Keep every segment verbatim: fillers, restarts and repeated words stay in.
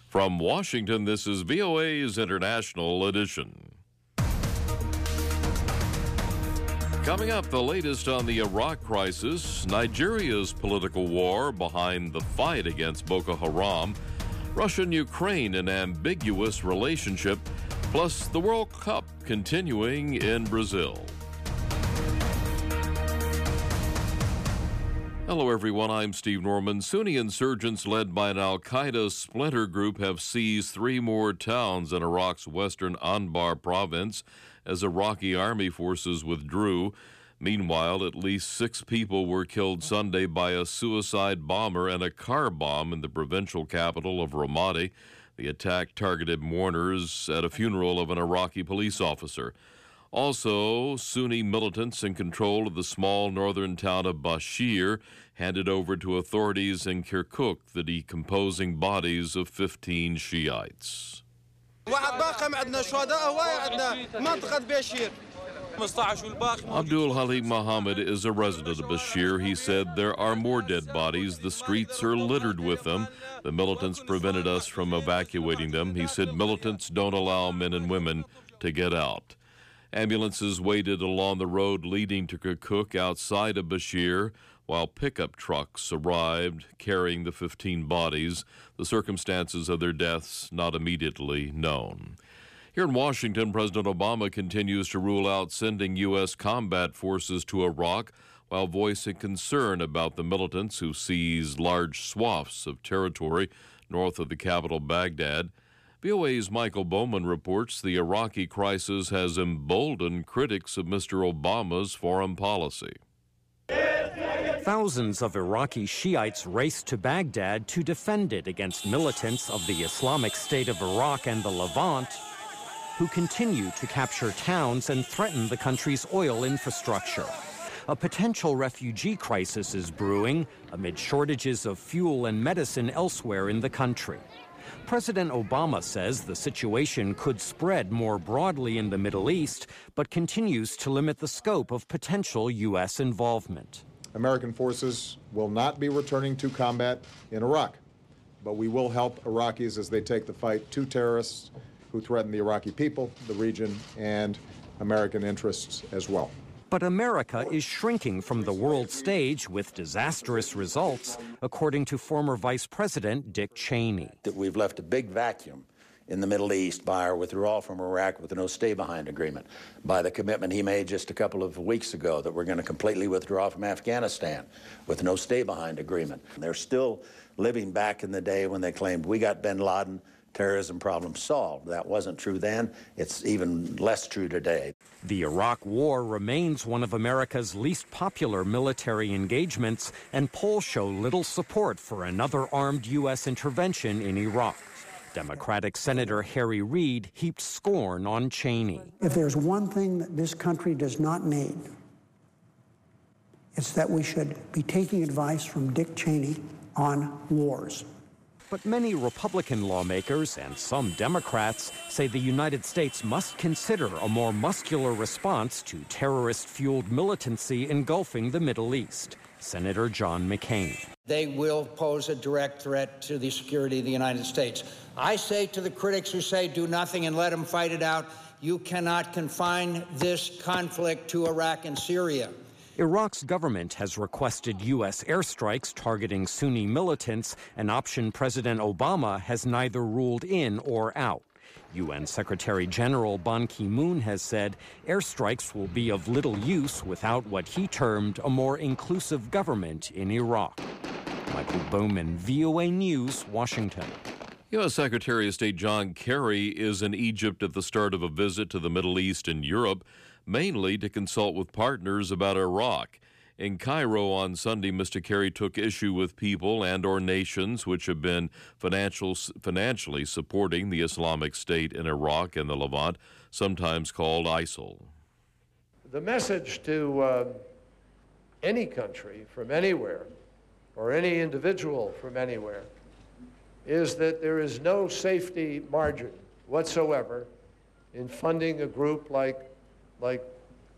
From Washington, this is V O A's International Edition. Coming up, the latest on the Iraq crisis, Nigeria's political war behind the fight against Boko Haram, Russia and Ukraine, an ambiguous relationship, plus the World Cup continuing in Brazil. Hello, everyone. I'm Steve Norman. Sunni insurgents led by an al-Qaeda splinter group have seized three more towns in Iraq's western Anbar province as Iraqi army forces withdrew. Meanwhile, at least six people were killed Sunday by a suicide bomber and a car bomb in the provincial capital of Ramadi. The attack targeted mourners at a funeral of an Iraqi police officer. Also, Sunni militants in control of the small northern town of Bashir handed over to authorities in Kirkuk the decomposing bodies of fifteen Shiites. Abdul Halim Mohammed is a resident of Bashir. He said, "There are more dead bodies. The streets are littered with them. The militants prevented us from evacuating them." He said militants don't allow men and women to get out. Ambulances waited along the road leading to Kirkuk outside of Bashir, while pickup trucks arrived carrying the fifteen bodies. The circumstances of their deaths not immediately known. Here in Washington, President Obama continues to rule out sending U S combat forces to Iraq while voicing concern about the militants who seized large swaths of territory north of the capital, Baghdad. V O A's Michael Bowman reports the Iraqi crisis has emboldened critics of Mister Obama's foreign policy. Thousands of Iraqi Shiites raced to Baghdad to defend it against militants of the Islamic State of Iraq and the Levant, who continue to capture towns and threaten the country's oil infrastructure. A potential refugee crisis is brewing amid shortages of fuel and medicine elsewhere in the country. President Obama says the situation could spread more broadly in the Middle East, but continues to limit the scope of potential U S involvement. American forces will not be returning to combat in Iraq, but we will help Iraqis as they take the fight to terrorists who threaten the Iraqi people, the region, and American interests as well. But America is shrinking from the world stage with disastrous results, according to former Vice President Dick Cheney. That we've left a big vacuum in the Middle East by our withdrawal from Iraq with the no stay-behind agreement, by the commitment he made just a couple of weeks ago that we're going to completely withdraw from Afghanistan with no stay-behind agreement. They're still living back in the day when they claimed we got bin Laden, terrorism problem solved. That wasn't true then. It's even less true today. The Iraq War remains one of America's least popular military engagements, and polls show little support for another armed U S intervention in Iraq. Democratic Senator Harry Reid heaped scorn on Cheney. If there's one thing that this country does not need, it's that we should be taking advice from Dick Cheney on wars. But many Republican lawmakers and some Democrats say the United States must consider a more muscular response to terrorist-fueled militancy engulfing the Middle East. Senator John McCain. They will pose a direct threat to the security of the United States. I say to the critics who say do nothing and let them fight it out, you cannot confine this conflict to Iraq and Syria. Iraq's government has requested U S airstrikes targeting Sunni militants, an option President Obama has neither ruled in or out. U N Secretary General Ban Ki-moon has said airstrikes will be of little use without what he termed a more inclusive government in Iraq. Michael Bowman, V O A News, Washington. U S Secretary of State John Kerry is in Egypt at the start of a visit to the Middle East and Europe, mainly to consult with partners about Iraq. In Cairo on Sunday, Mister Kerry took issue with people and or nations which have been financial, financially supporting the Islamic State in Iraq and the Levant, sometimes called ISIL. The message to uh, any country from anywhere or any individual from anywhere is that there is no safety margin whatsoever in funding a group like, like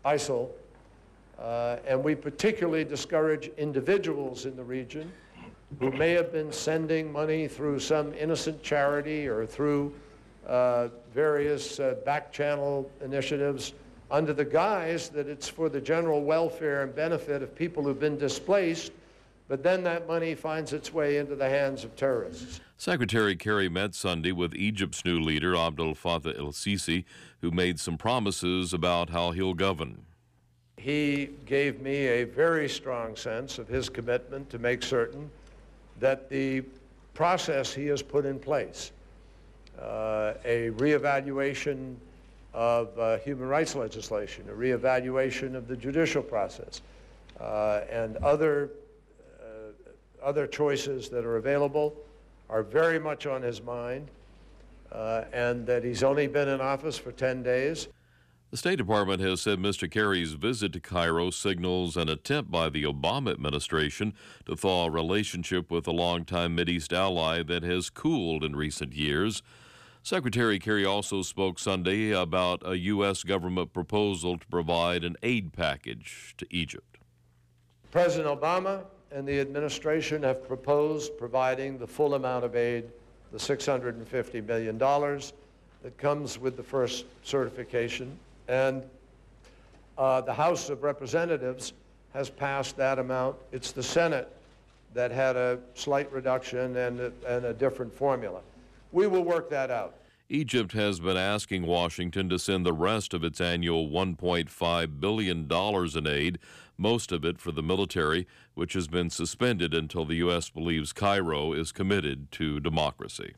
ISIL, uh, and we particularly discourage individuals in the region who may have been sending money through some innocent charity or through uh, various uh, back channel initiatives under the guise that it's for the general welfare and benefit of people who've been displaced, but then that money finds its way into the hands of terrorists. Secretary Kerry met Sunday with Egypt's new leader, Abdel Fattah el-Sisi, who made some promises about how he'll govern. He gave me a very strong sense of his commitment to make certain that the process he has put in place, uh, a reevaluation of uh, human rights legislation, a reevaluation of the judicial process, uh, and other, uh, other choices that are available are very much on his mind, uh, and that he's only been in office for ten days. The State Department has said Mister Kerry's visit to Cairo signals an attempt by the Obama administration to thaw a relationship with a longtime Mideast ally that has cooled in recent years. Secretary Kerry also spoke Sunday about a U S government proposal to provide an aid package to Egypt. President Obama and the administration have proposed providing the full amount of aid, the six hundred fifty million dollars that comes with the first certification. And uh, the House of Representatives has passed that amount. It's the Senate that had a slight reduction and a, and a different formula. We will work that out. Egypt has been asking Washington to send the rest of its annual one point five billion dollars in aid, most of it for the military, which has been suspended until the U S believes Cairo is committed to democracy.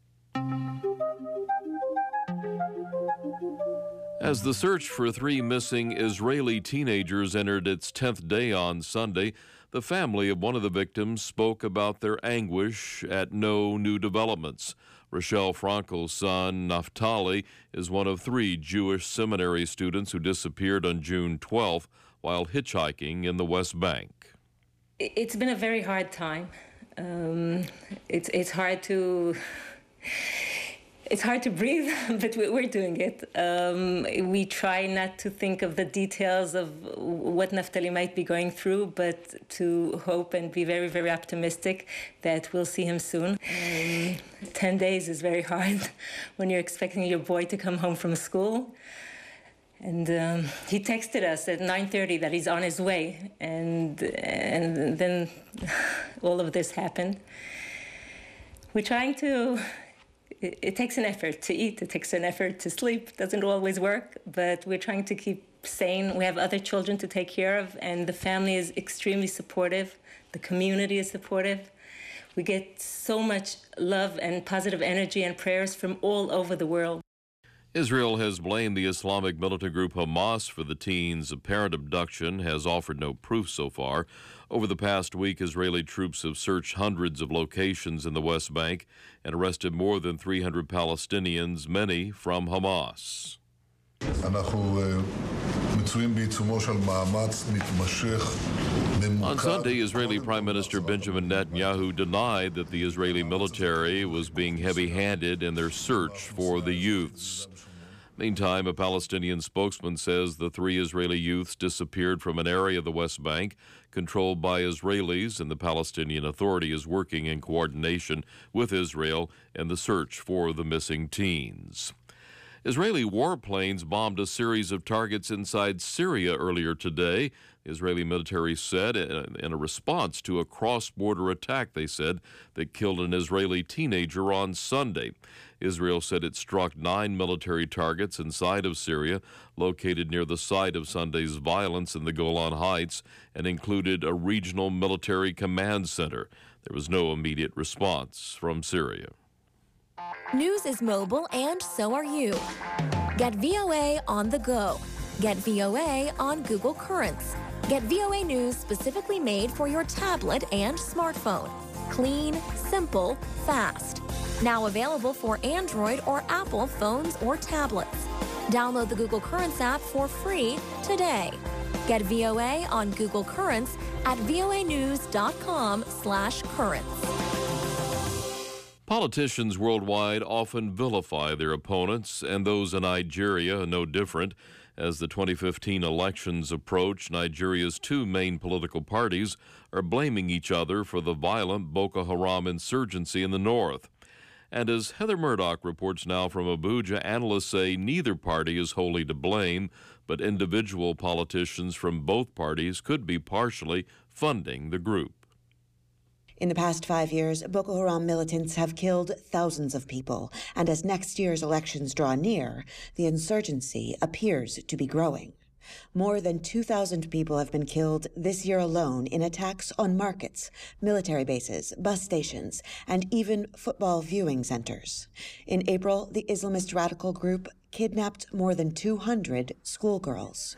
As the search for three missing Israeli teenagers entered its tenth day on Sunday, the family of one of the victims spoke about their anguish at no new developments. Rochelle Franco's son, Naftali, is one of three Jewish seminary students who disappeared on June twelfth while hitchhiking in the West Bank. It's been a very hard time. Um, it's, it's hard to... It's hard to breathe, but we're doing it. Um, we try not to think of the details of what Naftali might be going through, but to hope and be very, very optimistic that we'll see him soon. Um, Ten days is very hard when you're expecting your boy to come home from school. And um, he texted us at nine thirty that he's on his way, and, and then all of this happened. We're trying to... It, it takes an effort to eat. It takes an effort to sleep. It doesn't always work, but we're trying to keep sane. We have other children to take care of, and the family is extremely supportive. The community is supportive. We get so much love and positive energy and prayers from all over the world. Israel has blamed the Islamic militant group Hamas for the teens' apparent abduction, has offered no proof so far. Over the past week, Israeli troops have searched hundreds of locations in the West Bank and arrested more than three hundred Palestinians, many from Hamas. On Sunday, Israeli Prime Minister Benjamin Netanyahu denied that the Israeli military was being heavy-handed in their search for the youths. Meantime, a Palestinian spokesman says the three Israeli youths disappeared from an area of the West Bank controlled by Israelis, and the Palestinian Authority is working in coordination with Israel in the search for the missing teens. Israeli warplanes bombed a series of targets inside Syria earlier today. The Israeli military said in a response to a cross-border attack, they said, that killed an Israeli teenager on Sunday. Israel said it struck nine military targets inside of Syria, located near the site of Sunday's violence in the Golan Heights, and included a regional military command center. There was no immediate response from Syria. News is mobile, and so are you. Get V O A on the go. Get V O A on Google Currents. Get V O A News specifically made for your tablet and smartphone. Clean, simple, fast. Now available for Android or Apple phones or tablets. Download the Google Currents app for free today. Get V O A on Google Currents at voanews.com slash currents. Politicians worldwide often vilify their opponents, and those in Nigeria are no different. As the twenty fifteen elections approach, Nigeria's two main political parties are blaming each other for the violent Boko Haram insurgency in the north. And as Heather Murdoch reports now from Abuja, analysts say neither party is wholly to blame, but individual politicians from both parties could be partially funding the group. In the past five years, Boko Haram militants have killed thousands of people, and as next year's elections draw near, the insurgency appears to be growing. More than two thousand people have been killed this year alone in attacks on markets, military bases, bus stations, and even football viewing centers. In April, the Islamist radical group kidnapped more than two hundred schoolgirls.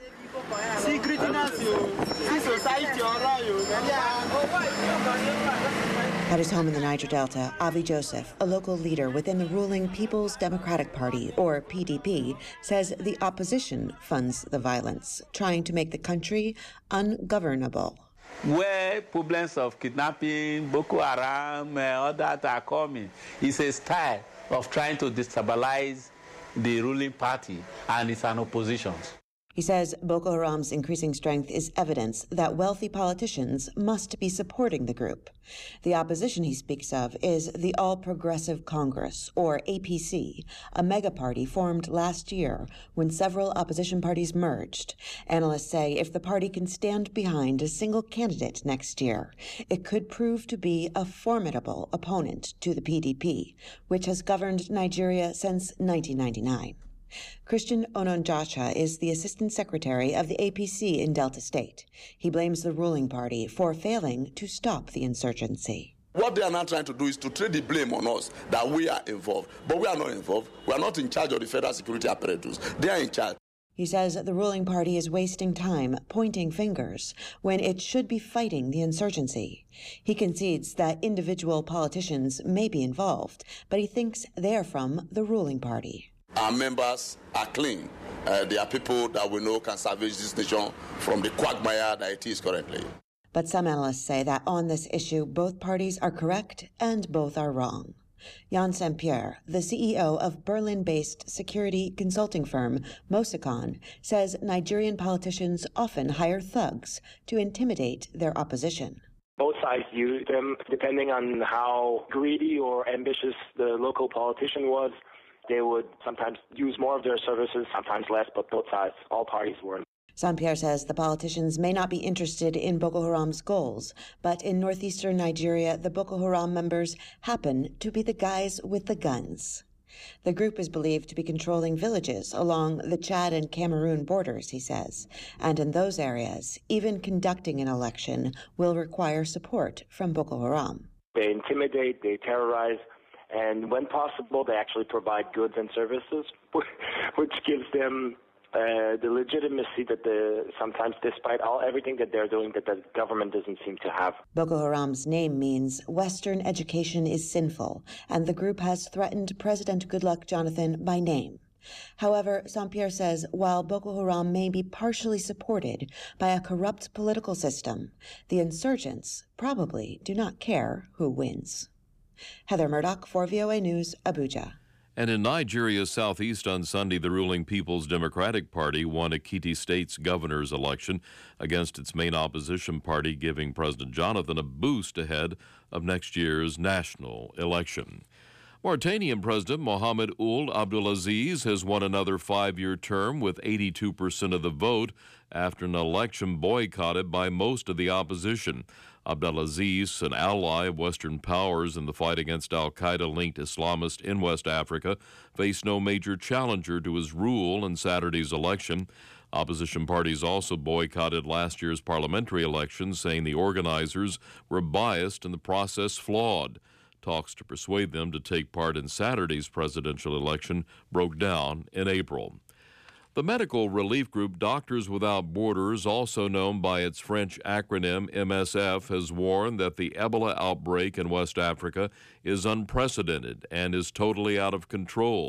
At his home in the Niger Delta, Avi Joseph, a local leader within the ruling People's Democratic Party, or P D P, says the opposition funds the violence, trying to make the country ungovernable. Where problems of kidnapping, Boko Haram, uh, all that are coming, is a style of trying to destabilize the ruling party and its an opposition. He says Boko Haram's increasing strength is evidence that wealthy politicians must be supporting the group. The opposition he speaks of is the All Progressive Congress, or A P C, a mega-party formed last year when several opposition parties merged. Analysts say if the party can stand behind a single candidate next year, it could prove to be a formidable opponent to the P D P, which has governed Nigeria since nineteen ninety-nine. Christian Ononjacha is the Assistant Secretary of the A P C in Delta State. He blames the ruling party for failing to stop the insurgency. What they are now trying to do is to trade the blame on us that we are involved. But we are not involved. We are not in charge of the federal security apparatus. They are in charge. He says the ruling party is wasting time pointing fingers when it should be fighting the insurgency. He concedes that individual politicians may be involved, but he thinks they are from the ruling party. Our members are clean. Uh, they are people that we know can salvage this nation from the quagmire that it is currently. But some analysts say that on this issue, both parties are correct and both are wrong. Jan Saint-Pierre, the C E O of Berlin-based security consulting firm Mosicon, says Nigerian politicians often hire thugs to intimidate their opposition. Both sides use them depending on how greedy or ambitious the local politician was. They would sometimes use more of their services, sometimes less, but both sides, all parties were. Saint-Pierre says the politicians may not be interested in Boko Haram's goals, but in northeastern Nigeria, the Boko Haram members happen to be the guys with the guns. The group is believed to be controlling villages along the Chad and Cameroon borders, he says, and in those areas, even conducting an election will require support from Boko Haram. They intimidate, they terrorize, and when possible, they actually provide goods and services, which gives them uh, the legitimacy that the, sometimes, despite all everything that they're doing, that the government doesn't seem to have. Boko Haram's name means Western education is sinful, and the group has threatened President Goodluck Jonathan by name. However, Saint-Pierre says while Boko Haram may be partially supported by a corrupt political system, the insurgents probably do not care who wins. Heather Murdoch for V O A News, Abuja. And in Nigeria's southeast on Sunday, the ruling People's Democratic Party won Ekiti State's governor's election against its main opposition party, giving President Jonathan a boost ahead of next year's national election. Mauritanian President Mohamed Ould Abdelaziz has won another five-year term with eighty-two percent of the vote after an election boycotted by most of the opposition. Abdelaziz, an ally of Western powers in the fight against al-Qaeda-linked Islamists in West Africa, faced no major challenger to his rule in Saturday's election. Opposition parties also boycotted last year's parliamentary election, saying the organizers were biased and the process flawed. Talks to persuade them to take part in Saturday's presidential election broke down in April. The medical relief group Doctors Without Borders, also known by its French acronym M S F, has warned that the Ebola outbreak in West Africa is unprecedented and is totally out of control.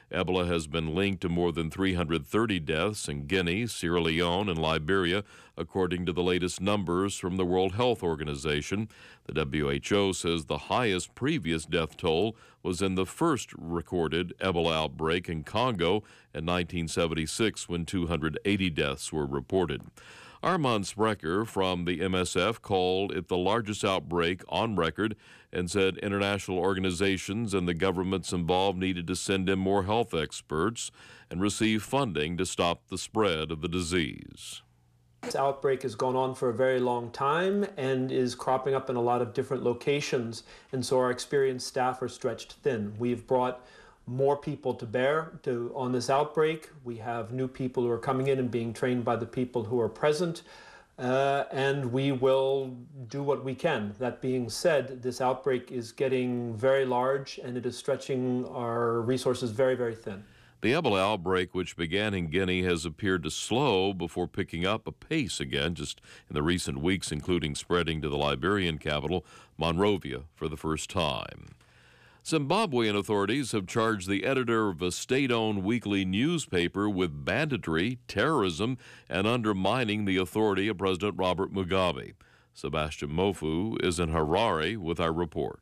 Ebola has been linked to more than three hundred thirty deaths in Guinea, Sierra Leone, and Liberia, according to the latest numbers from the World Health Organization. The W H O says the highest previous death toll was in the first recorded Ebola outbreak in Congo in nineteen seventy-six, when two hundred eighty deaths were reported. Armand Sprecher from the M S F called it the largest outbreak on record and said international organizations and the governments involved needed to send in more health experts and receive funding to stop the spread of the disease. This outbreak has gone on for a very long time and is cropping up in a lot of different locations, and so our experienced staff are stretched thin. We've brought more people to bear to, on this outbreak. We have new people who are coming in and being trained by the people who are present, uh, and we will do what we can. That being said, this outbreak is getting very large and it is stretching our resources very, very thin. The Ebola outbreak, which began in Guinea, has appeared to slow before picking up a pace again just in the recent weeks, including spreading to the Liberian capital, Monrovia, for the first time. Zimbabwean authorities have charged the editor of a state-owned weekly newspaper with banditry, terrorism, and undermining the authority of President Robert Mugabe. Sebastian Mofu is in Harare with our report.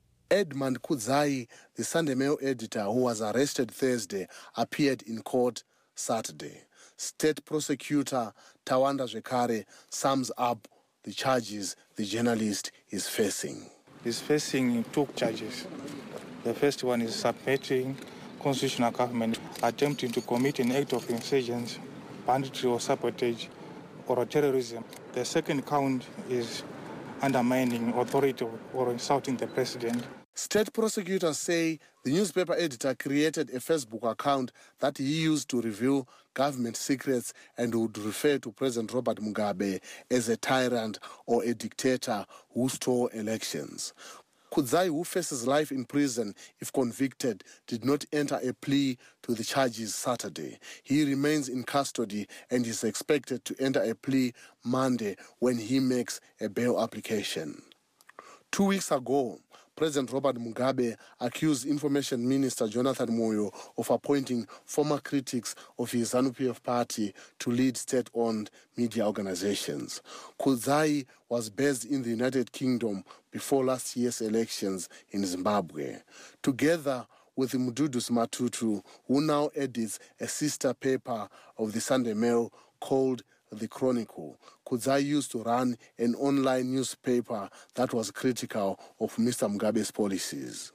Edmund Kudzai, the Sunday Mail editor who was arrested Thursday, appeared in court Saturday. State prosecutor Tawanda Zvekare sums up the charges the journalist is facing. He's facing two charges. The first one is subverting constitutional government, attempting to commit an act of insurgency, banditry or sabotage, or terrorism. The second count is undermining authority or insulting the president. State prosecutors say the newspaper editor created a Facebook account that he used to reveal government secrets and would refer to President Robert Mugabe as a tyrant or a dictator who stole elections. Kudzai, who faces life in prison if convicted, did not enter a plea to the charges Saturday. He remains in custody and is expected to enter a plea Monday when he makes a bail application. Two weeks ago, President Robert Mugabe accused Information Minister Jonathan Moyo of appointing former critics of his ZANU-P F party to lead state-owned media organizations. Kudzai was based in the United Kingdom before last year's elections in Zimbabwe. Together with Mududus Matutu, who now edits a sister paper of the Sunday Mail called The Chronicle, Kudzai used to run an online newspaper that was critical of Mister Mugabe's policies.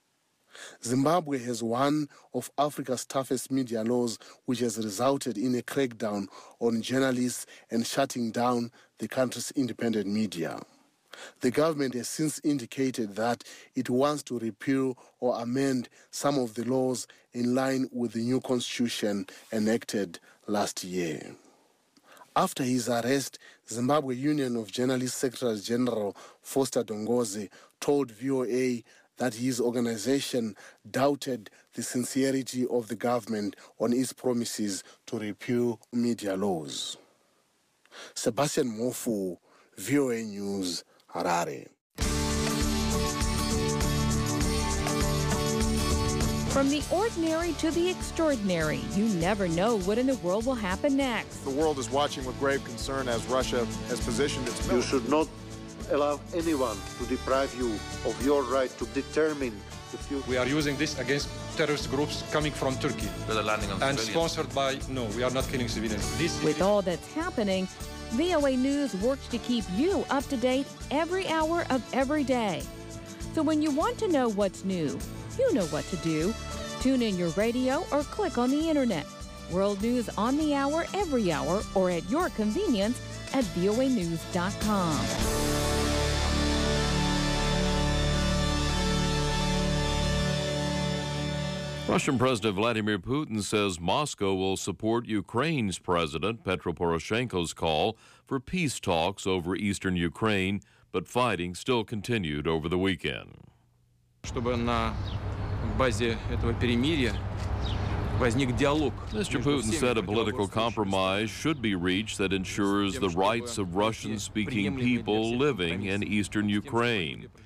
Zimbabwe has one of Africa's toughest media laws, which has resulted in a crackdown on journalists and shutting down the country's independent media. The government has since indicated that it wants to repeal or amend some of the laws in line with the new constitution enacted last year. After his arrest, Zimbabwe Union of Journalists Secretary General Foster Dongozi told V O A that his organization doubted the sincerity of the government on its promises to repeal media laws. Sebastian Mofu, V O A News, Harare. From the ordinary to the extraordinary, you never know what in the world will happen next. The world is watching with grave concern as Russia has positioned its military. You should not allow anyone to deprive you of your right to determine the future. We are using this against terrorist groups coming from Turkey. They're landing on and civilians. Sponsored by, no, we are not killing civilians. This With all that's happening, V O A News works to keep you up to date every hour of every day. So when you want to know what's new, you know what to do. Tune in your radio or click on the internet. World news on the hour, every hour, or at your convenience at V O A news dot com. Russian President Vladimir Putin says Moscow will support Ukraine's President Petro Poroshenko's call for peace talks over eastern Ukraine, but fighting still continued over the weekend. Базе этого перемирия возник диалог. Mister Putin said a political compromise should be reached that ensures the rights of Russian-speaking people living in eastern Ukraine.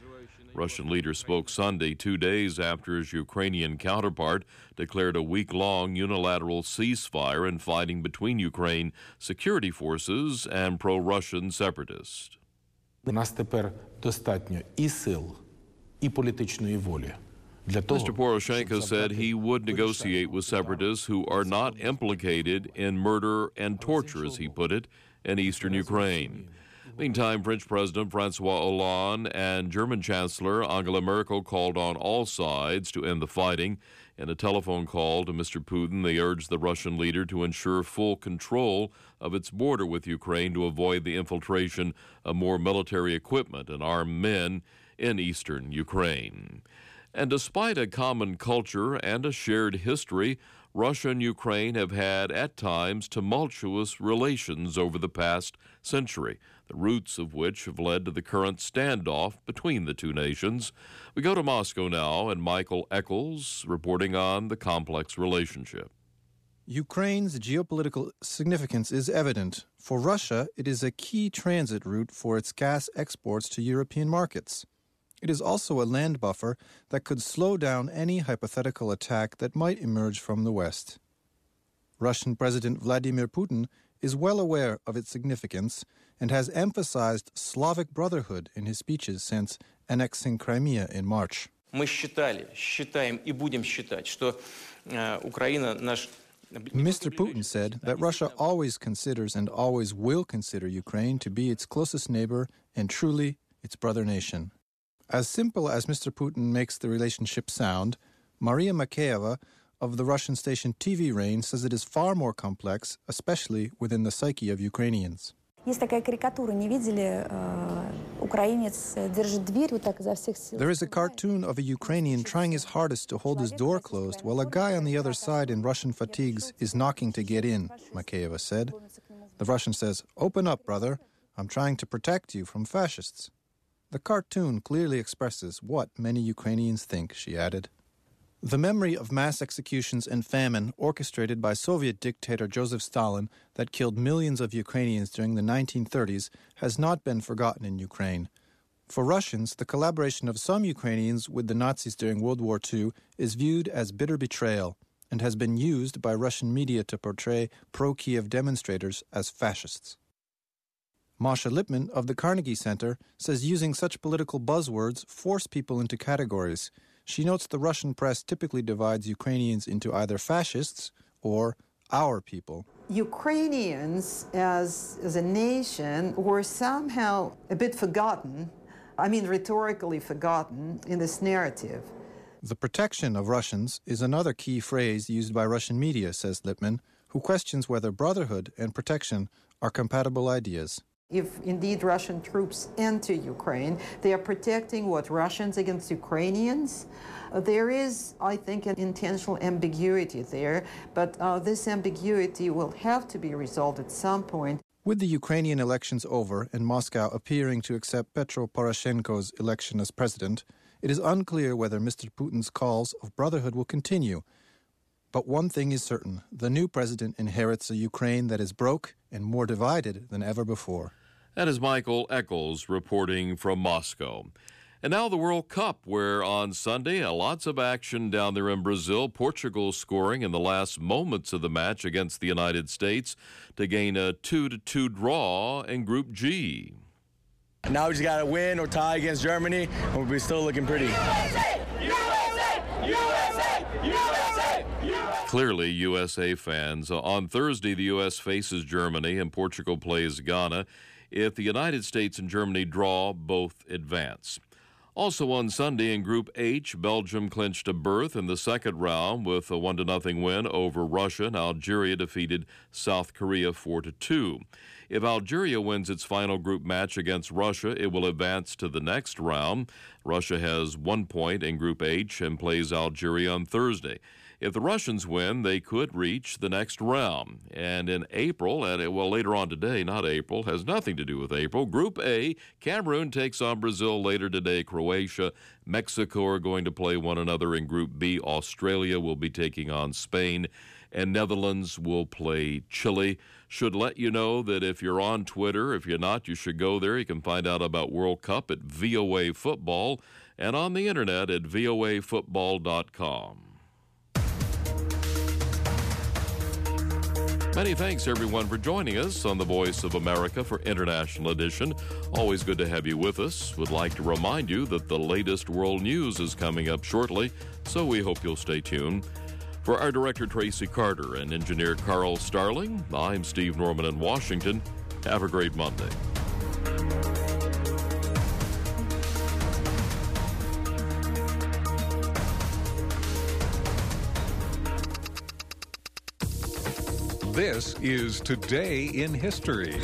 Russian leader spoke Sunday, two days after his Ukrainian counterpart declared a week-long unilateral ceasefire in fighting between Ukraine security forces and pro-Russian separatists. У нас тепер достатньо і сил, і політичної волі. Mister Poroshenko said he would negotiate with separatists who are not implicated in murder and torture, as he put it, in eastern Ukraine. Meantime, French President Francois Hollande and German Chancellor Angela Merkel called on all sides to end the fighting. In a telephone call to Mister Putin, they urged the Russian leader to ensure full control of its border with Ukraine to avoid the infiltration of more military equipment and armed men in eastern Ukraine. And despite a common culture and a shared history, Russia and Ukraine have had, at times, tumultuous relations over the past century, the roots of which have led to the current standoff between the two nations. We go to Moscow now, and Michael Eccles reporting on the complex relationship. Ukraine's geopolitical significance is evident. For Russia, it is a key transit route for its gas exports to European markets. It is also a land buffer that could slow down any hypothetical attack that might emerge from the West. Russian President Vladimir Putin is well aware of its significance and has emphasized Slavic brotherhood in his speeches since annexing Crimea in March. Мы считали, считаем и будем считать, что Украина наш. Mister Putin said that Russia always considers and always will consider Ukraine to be its closest neighbor and truly its brother nation. As simple as Mister Putin makes the relationship sound, Maria Makeyeva of the Russian station T V Rain says it is far more complex, especially within the psyche of Ukrainians. There is a cartoon of a Ukrainian trying his hardest to hold his door closed while a guy on the other side in Russian fatigues is knocking to get in, Makeyeva said. The Russian says, "Open up, brother. I'm trying to protect you from fascists." The cartoon clearly expresses what many Ukrainians think, she added. The memory of mass executions and famine orchestrated by Soviet dictator Joseph Stalin that killed millions of Ukrainians during the nineteen thirties has not been forgotten in Ukraine. For Russians, the collaboration of some Ukrainians with the Nazis during World War Two is viewed as bitter betrayal and has been used by Russian media to portray pro-Kiev demonstrators as fascists. Masha Lipman of the Carnegie Center says using such political buzzwords force people into categories. She notes the Russian press typically divides Ukrainians into either fascists or our people. Ukrainians as, as a nation were somehow a bit forgotten, I mean rhetorically forgotten in this narrative. The protection of Russians is another key phrase used by Russian media, says Lipman, who questions whether brotherhood and protection are compatible ideas. If indeed Russian troops enter Ukraine, they are protecting what, Russians against Ukrainians? Uh, there is, I think, an intentional ambiguity there, but uh, this ambiguity will have to be resolved at some point. With the Ukrainian elections over and Moscow appearing to accept Petro Poroshenko's election as president, it is unclear whether Mister Putin's calls of brotherhood will continue. But one thing is certain, the new president inherits a Ukraine that is broke and more divided than ever before. That is Michael Eccles reporting from Moscow. And now the World Cup, where on Sunday, uh, lots of action down there in Brazil. Portugal scoring in the last moments of the match against the United States to gain a two to two draw in Group G. Now we just got to win or tie against Germany, and we'll be still looking pretty. U S A! U S A! U S A! U S A! Clearly, U S A fans. Uh, on Thursday, the U S faces Germany and Portugal plays Ghana. If the United States and Germany draw, both advance. Also on Sunday in Group H, Belgium clinched a berth in the second round with a one to nothing win over Russia, and Algeria defeated South Korea four to two. If Algeria wins its final group match against Russia, it will advance to the next round. Russia has one point in Group H and plays Algeria on Thursday. If the Russians win, they could reach the next round. And in April, and well, later on today, not April, has nothing to do with April, Group A, Cameroon takes on Brazil later today. Croatia, Mexico are going to play one another in Group B. Australia will be taking on Spain, and Netherlands will play Chile. Should let you know that if you're on Twitter, if you're not, you should go there. You can find out about World Cup at V O A Football. and on the internet at V O A football dot com. Many thanks, everyone, for joining us on the Voice of America for International Edition. Always good to have you with us. Would like to remind you that the latest world news is coming up shortly, so we hope you'll stay tuned. For our director, Tracy Carter, and engineer Carl Starling, I'm Steve Norman in Washington. Have a great Monday. This is Today in History.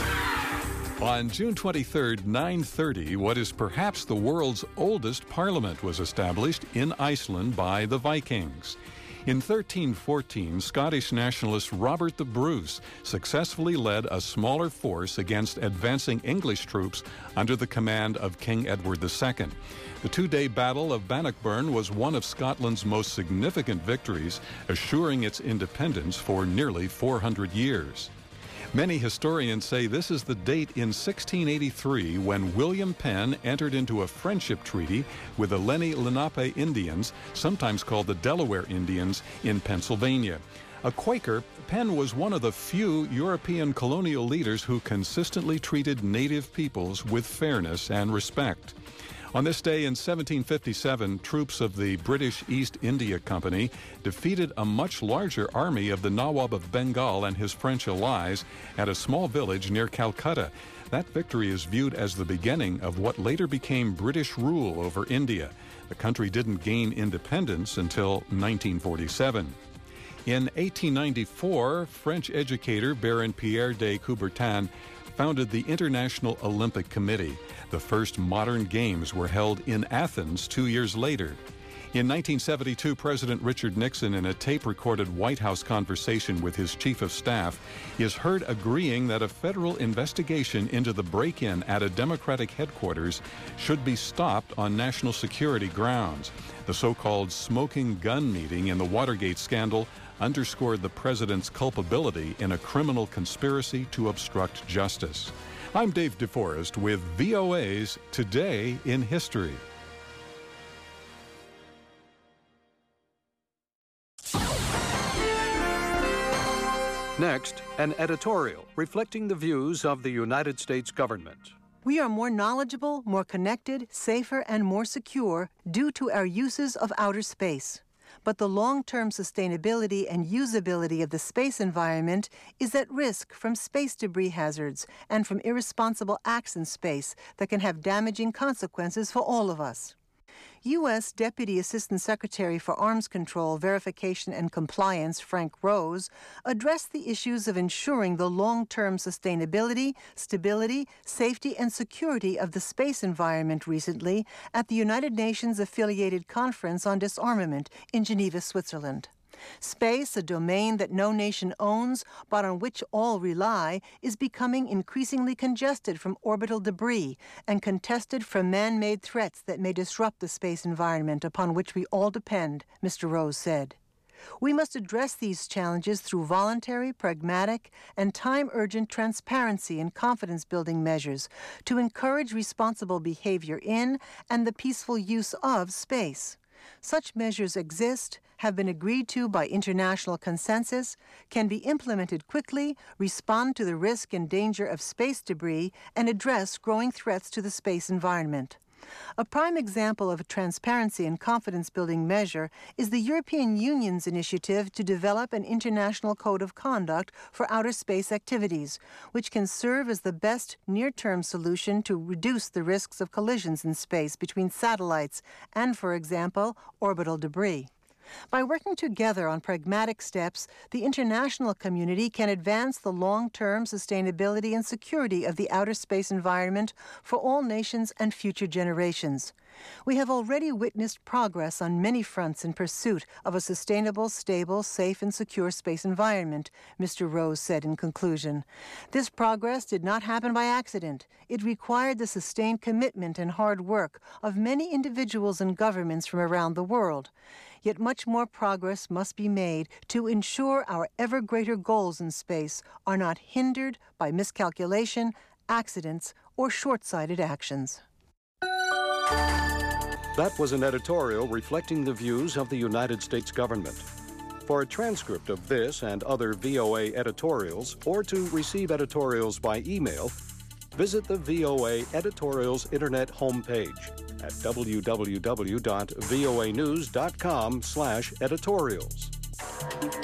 On June twenty-third, nine thirty, what is perhaps the world's oldest parliament was established in Iceland by the Vikings. In thirteen fourteen, Scottish nationalist Robert the Bruce successfully led a smaller force against advancing English troops under the command of King Edward the Second. The two-day Battle of Bannockburn was one of Scotland's most significant victories, assuring its independence for nearly four hundred years. Many historians say this is the date in sixteen eighty-three when William Penn entered into a friendship treaty with the Lenni Lenape Indians, sometimes called the Delaware Indians, in Pennsylvania. A Quaker, Penn was one of the few European colonial leaders who consistently treated native peoples with fairness and respect. On this day in seventeen fifty-seven, troops of the British East India Company defeated a much larger army of the Nawab of Bengal and his French allies at a small village near Calcutta. That victory is viewed as the beginning of what later became British rule over India. The country didn't gain independence until nineteen forty-seven. In eighteen ninety-four, French educator Baron Pierre de Coubertin founded the International Olympic Committee. The first modern games were held in Athens two years later. In nineteen seventy-two, President Richard Nixon, in a tape-recorded White House conversation with his chief of staff, is heard agreeing that a federal investigation into the break-in at a Democratic headquarters should be stopped on national security grounds. The so-called smoking gun meeting in the Watergate scandal underscored the president's culpability in a criminal conspiracy to obstruct justice. I'm Dave DeForest with V O A's Today in History. Next, an editorial reflecting the views of the United States government. We are more knowledgeable, more connected, safer, and more secure due to our uses of outer space. But the long-term sustainability and usability of the space environment is at risk from space debris hazards and from irresponsible acts in space that can have damaging consequences for all of us. U S Deputy Assistant Secretary for Arms Control, Verification and Compliance, Frank Rose, addressed the issues of ensuring the long-term sustainability, stability, safety, and security of the space environment recently at the United Nations-affiliated Conference on Disarmament in Geneva, Switzerland. Space, a domain that no nation owns, but on which all rely, is becoming increasingly congested from orbital debris and contested from man-made threats that may disrupt the space environment upon which we all depend, Mister Rose said. We must address these challenges through voluntary, pragmatic, and time-urgent transparency and confidence-building measures to encourage responsible behavior in and the peaceful use of space. Such measures exist, have been agreed to by international consensus, can be implemented quickly, respond to the risk and danger of space debris, and address growing threats to the space environment. A prime example of a transparency and confidence-building measure is the European Union's initiative to develop an international code of conduct for outer space activities, which can serve as the best near-term solution to reduce the risks of collisions in space between satellites and, for example, orbital debris. By working together on pragmatic steps, the international community can advance the long-term sustainability and security of the outer space environment for all nations and future generations. We have already witnessed progress on many fronts in pursuit of a sustainable, stable, safe, and secure space environment, Mister Rose said in conclusion. This progress did not happen by accident. It required the sustained commitment and hard work of many individuals and governments from around the world. Yet much more progress must be made to ensure our ever greater goals in space are not hindered by miscalculation, accidents, or short-sighted actions. That was an editorial reflecting the views of the United States government. For a transcript of this and other V O A editorials, or to receive editorials by email, visit the V O A Editorials Internet homepage at w w w dot voa news dot com slash editorials.